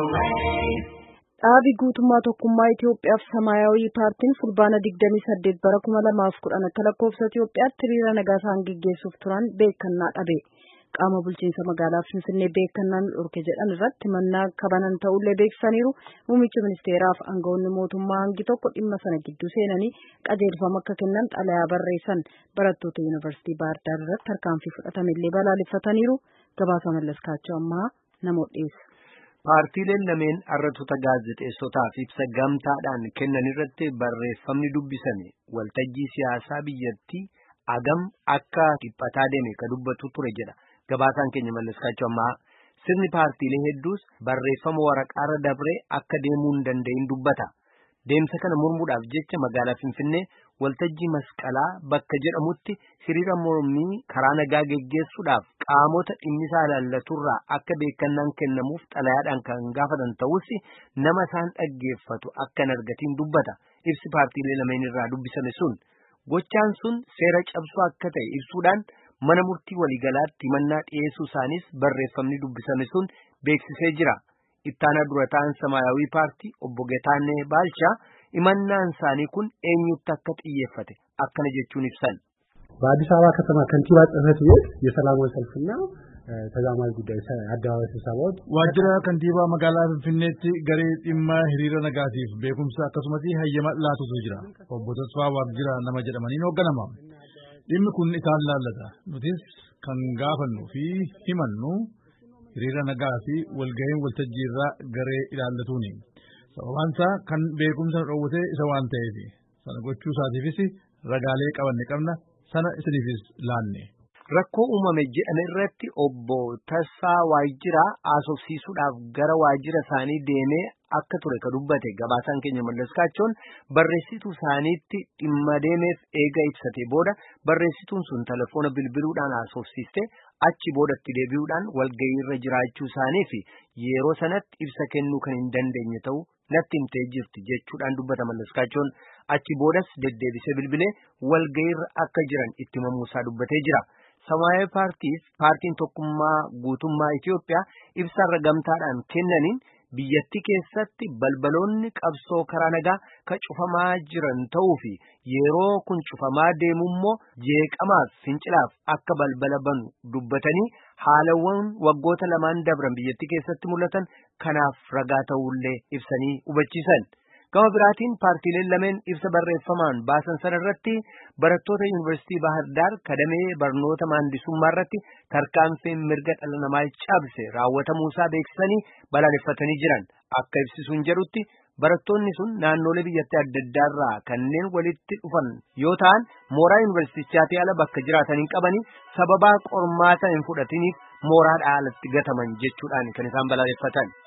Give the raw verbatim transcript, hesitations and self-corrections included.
Dhaabi guutummaa tokkummaa Itoophiyaaf Samaayawii paartiin fulbaana digdamii saddeet bara kuma lamaaf kudhan akka lakkoofsa Itoophiyaatti hiriira nagaa isaan gaggeessuuf turan beekannaa dhabe. Qaama bulchiinsa magaalaa Finfinnee beekannaan dhorke jedhan irratti mannaa kabanan ta'ullee beeksisaniiru. Muummichi ministeeraaf aangawoonni mootummaa hangi tokko dhimma sana gidduu seenanii qajeelfama akka kennan xalayaa barreessan. Barattoota yuunivarsiitii Baahir Daar irratti tarkaanfii fudhatamellee balaaleffataniiru. Gabaasa Mallaskaachoo ammaa namoota dhiyeessa. Paartiileen lameen arratoota gaazexeessotaaf ibsa gamtaadhaan kennan irratti barreeffamni dubbisame waltajjii siyaasaa biyyattii agam akka dhiphataa deeme ka dubbatu ture jedha. Gabaasaan keenya Mallaskaachoo ammaa sirni paartiilee hedduus barreeffama waraqaarra dabree akka deemuu hin danda'in dubbata. Deemsa kana mormuudhaaf jecha magaalaa Finfinnee waltajjii masqalaa bakka jedhamutti hiriira mormii karaa nagaa geggeessuudhaaf qaamota dhimmisaa ilaallaturraa akka beekannaan kennamuuf xalayaadhaan kan gaafatan ta'us nama isaan dhaggeeffatu akka hin argatiin dubbata. Ibsi paartiilee lameen irraa dubbisame sun gochaan sun seera cabsuu akka ta'e ibsuudhaan mana murtii waliigalaatti himannaa dhiyeessuu isaanis barreeffamni dubbisame sun beeksisee jira. Ittaanaa durataan Samaayawii paartii obbo Getaannee Baalchaa himannaan isaanii kun eenyutti akka xiyyeeffate akkana jechuun ibsan. በአዲስ አበባ ከተማ ከንቲባ ጽሕፈት ቤት የሰላማዊ ሰልፍና ተዛማጅ ጉዳይ አደባባይ ስብሰባዎች ዋጅራ ከንቲባ magaalaa Finfinneetti garee dhimma hiriira nagaatiif beekumsa akkasumas hayyama laatutu jira. Obbo Tasfaa Waajjira nama jedhamaniin hoogganama. Dhimmi kun isaan laallata. Nutis kan gaafannuu fi himannu hiriira nagaa fi walgahii waltajjii irraa garee ilaallatuuni. Sababaan isaa kan beekumsa dhoowwate isa waan ta'eef sana gochuu isaatiifis ragaalee qabanne qabna sana isiniifis laanne. Rakkoo uumame jedhame irratti obbo Tasfaa Waajjiraa haasofsiisuudhaaf gara waajjira isaanii deemee akka ture ka dubbate gabaasaan keenya Mallaskaachoon barreessituu isaaniitti dhimma deemeef eega ibsate booda barreessituun sun telefoona bilbiluudhaan haasofsiiste achi boodatti deebi'uudhaan walgahii irra jiraachuu isaanii fi yeroo sanatti ibsa kennuu kan hin dandeenye ta'uu natti himtee jirti jechuudhaan dubbata Mallaskaachoon. Achi boodas deddeebisee bilbilee walgahii irra akka jiran itti himamuusaa dubbatee jira. Samaayawii paartiif paartiin tokkummaa guutummaa Itoophiyaa ibsarra gamtaadhaan kennaniin biyyattii keessatti balbaloonni qabsoo karaa nagaa ka cufamaa jiran ta'uu fi yeroo kun cufamaa deemummoo jeeqamaaf fincilaaf akka balbala banu dubbatanii haalawwan waggoota lamaan dabran biyyattii keessatti mul'atan kanaaf ragaa ta'ullee ibsanii hubachiisan. Gama biraatiin paartiileen lameen ibsa barreeffamaan baasan sana irratti barattoota yuunivarsiitii Baahir Daar kadamee barnoota maandisummaa irratti tarkaanfiin mirga dhala namaa cabse raawwatamuusaa beeksisanii balaaleffatanii jiran. Akka ibsisuun jedhutti barattoonni sun naannolee biyyattii adda addaa irraa kanneen walitti dhufan yoo ta'an mooraa yuunivarsiitichaatti ala bakka jiraatan hin qabanii sababaa qormaata hin fudhatiniif mooraadhaa alatti gataman jechuudhaan kan isaan balaaleffatan.